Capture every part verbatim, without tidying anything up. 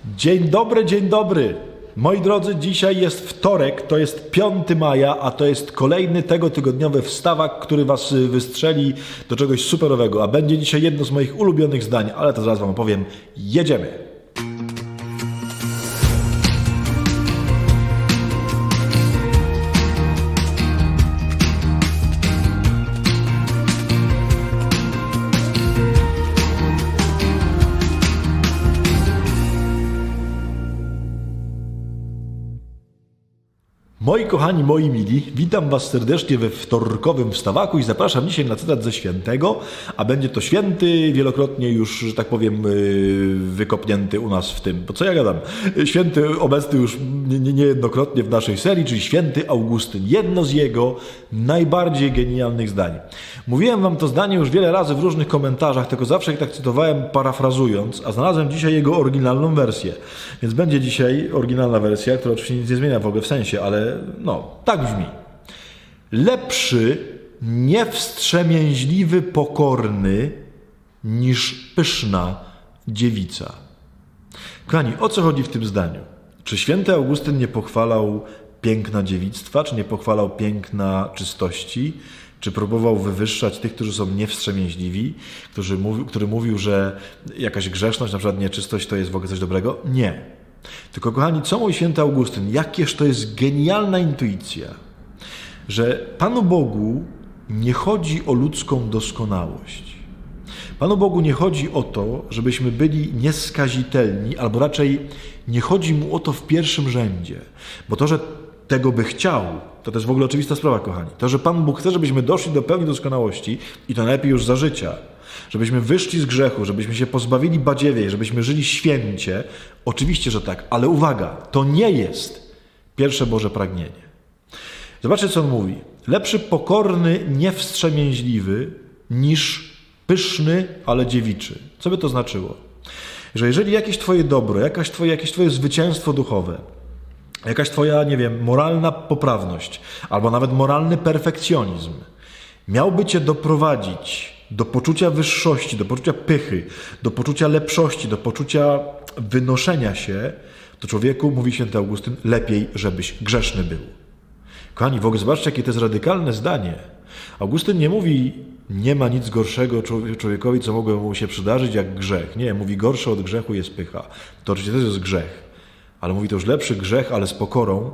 Dzień dobry, dzień dobry. Moi drodzy, dzisiaj jest wtorek, to jest piątego maja, a to jest kolejny tego tygodniowy wstawak, który was wystrzeli do czegoś superowego. A będzie dzisiaj jedno z moich ulubionych zdań, ale to zaraz wam opowiem. Jedziemy! Moi kochani, moi mili, witam was serdecznie we wtorkowym wstawaku i zapraszam dzisiaj na cytat ze świętego, a będzie to święty, wielokrotnie już, że tak powiem, wykopnięty u nas w tym, bo co ja gadam, święty obecny już niejednokrotnie w naszej serii, czyli święty Augustyn, jedno z jego najbardziej genialnych zdań. Mówiłem wam to zdanie już wiele razy w różnych komentarzach, tylko zawsze je tak cytowałem parafrazując, a znalazłem dzisiaj jego oryginalną wersję, więc będzie dzisiaj oryginalna wersja, która oczywiście nic nie zmienia w ogóle w sensie, ale no, tak brzmi. Lepszy, niewstrzemięźliwy, pokorny niż pyszna dziewica. Kochani, o co chodzi w tym zdaniu? Czy święty Augustyn nie pochwalał piękna dziewictwa, czy nie pochwalał piękna czystości, czy próbował wywyższać tych, którzy są niewstrzemięźliwi, którzy mówi, który mówił, że jakaś grzeszność, na przykład nieczystość, to jest w ogóle coś dobrego? Nie. Tylko kochani, co mój święty Augustyn? Jakież to jest genialna intuicja, że Panu Bogu nie chodzi o ludzką doskonałość. Panu Bogu nie chodzi o to, żebyśmy byli nieskazitelni, albo raczej nie chodzi Mu o to w pierwszym rzędzie. Bo to, że tego by chciał, to to jest w ogóle oczywista sprawa, kochani. To, że Pan Bóg chce, żebyśmy doszli do pełni doskonałości i to najlepiej już za życia, żebyśmy wyszli z grzechu, żebyśmy się pozbawili badziewiej, żebyśmy żyli święcie. Oczywiście, że tak, ale uwaga, to nie jest pierwsze Boże pragnienie. Zobaczcie, co on mówi. Lepszy pokorny, niewstrzemięźliwy niż pyszny, ale dziewiczy. Co by to znaczyło? Że jeżeli jakieś twoje dobro, jakaś twoje, jakieś twoje zwycięstwo duchowe, jakaś twoja, nie wiem, moralna poprawność, albo nawet moralny perfekcjonizm miałby cię doprowadzić do poczucia wyższości, do poczucia pychy, do poczucia lepszości, do poczucia wynoszenia się, to człowieku, mówi święty Augustyn, lepiej, żebyś grzeszny był. Kochani, w ogóle zobaczcie, jakie to jest radykalne zdanie. Augustyn nie mówi, nie ma nic gorszego człowiekowi, co mogło mu się przydarzyć, jak grzech. Nie, mówi, gorsze od grzechu jest pycha. To oczywiście też jest grzech, ale mówi to już lepszy grzech, ale z pokorą,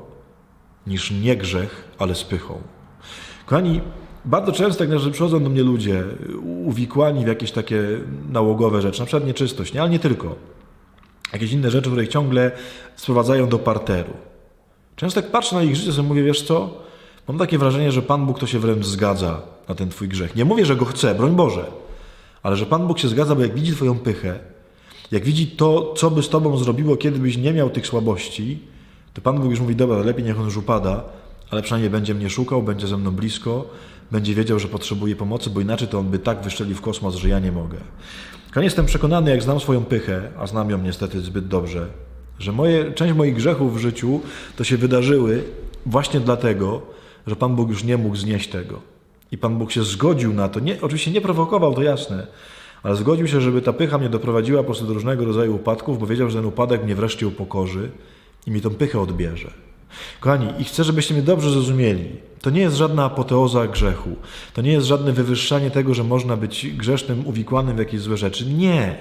niż nie grzech, ale z pychą. Kochani, bardzo często, jak że przychodzą do mnie ludzie uwikłani w jakieś takie nałogowe rzeczy, na przykład nieczystość, nie? Ale nie tylko. Jakieś inne rzeczy, które ich ciągle sprowadzają do parteru. Często jak patrzę na ich życie, sobie mówię, wiesz co? Mam takie wrażenie, że Pan Bóg to się wręcz zgadza na ten twój grzech. Nie mówię, że go chce, broń Boże, ale że Pan Bóg się zgadza, bo jak widzi twoją pychę, jak widzi to, co by z tobą zrobiło, kiedy byś nie miał tych słabości, to Pan Bóg już mówi, dobra, lepiej niech on już upada, ale przynajmniej będzie mnie szukał, będzie ze mną blisko, będzie wiedział, że potrzebuje pomocy, bo inaczej to on by tak wyszczelił w kosmos, że ja nie mogę. Ja jestem przekonany, jak znam swoją pychę, a znam ją niestety zbyt dobrze, że moje, część moich grzechów w życiu to się wydarzyły właśnie dlatego, że Pan Bóg już nie mógł znieść tego. I Pan Bóg się zgodził na to. Nie, oczywiście nie prowokował, to jasne, ale zgodził się, żeby ta pycha mnie doprowadziła po prostu do różnego rodzaju upadków, bo wiedział, że ten upadek mnie wreszcie upokorzy i mi tą pychę odbierze. Kochani, i chcę, żebyście mnie dobrze zrozumieli. To nie jest żadna apoteoza grzechu. To nie jest żadne wywyższanie tego, że można być grzesznym, uwikłanym w jakieś złe rzeczy. Nie.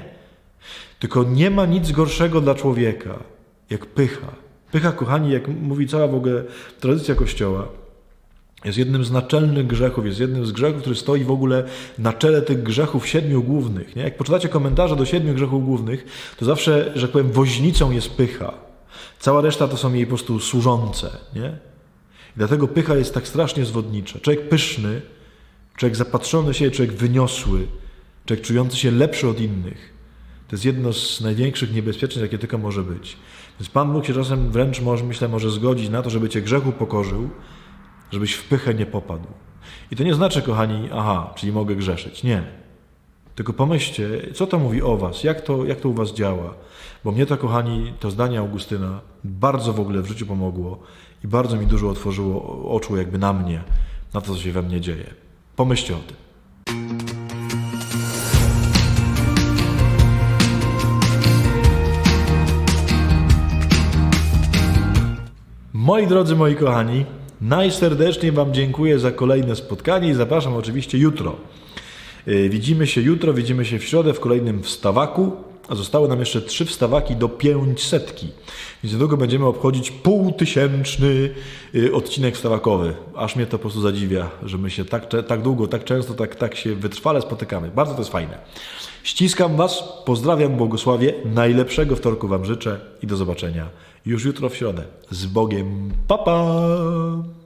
Tylko nie ma nic gorszego dla człowieka, jak pycha. Pycha, kochani, jak mówi cała w ogóle tradycja Kościoła, jest jednym z naczelnych grzechów, jest jednym z grzechów, który stoi w ogóle na czele tych grzechów siedmiu głównych. Nie? Jak poczytacie komentarze do siedmiu grzechów głównych, to zawsze, że tak powiem, woźnicą jest pycha. Cała reszta to są jej po prostu służące. Nie? I dlatego pycha jest tak strasznie zwodnicza. Człowiek pyszny, człowiek zapatrzony się, człowiek wyniosły, człowiek czujący się lepszy od innych. To jest jedno z największych niebezpieczeństw, jakie tylko może być. Więc Pan Bóg się czasem wręcz, może, myślę, może zgodzić na to, żeby cię grzechu pokorzył, żebyś w pychę nie popadł. I to nie znaczy, kochani, aha, czyli mogę grzeszyć. Nie. Tylko pomyślcie, co to mówi o was, jak to, jak to u was działa. Bo mnie to, kochani, to zdanie Augustyna bardzo w ogóle w życiu pomogło i bardzo mi dużo otworzyło oczu jakby na mnie, na to, co się we mnie dzieje. Pomyślcie o tym. Moi drodzy, moi kochani, najserdeczniej Wam dziękuję za kolejne spotkanie i zapraszam oczywiście jutro. Widzimy się jutro, widzimy się w środę w kolejnym wstawaku, a zostały nam jeszcze trzy wstawaki do pięćsetki. Więc niedługo będziemy obchodzić półtysięczny odcinek wstawakowy. Aż mnie to po prostu zadziwia, że my się tak, tak długo, tak często, tak, tak się wytrwale spotykamy. Bardzo to jest fajne. Ściskam Was, pozdrawiam, błogosławię. Najlepszego wtorku Wam życzę i do zobaczenia już jutro w środę. Z Bogiem. Pa, pa!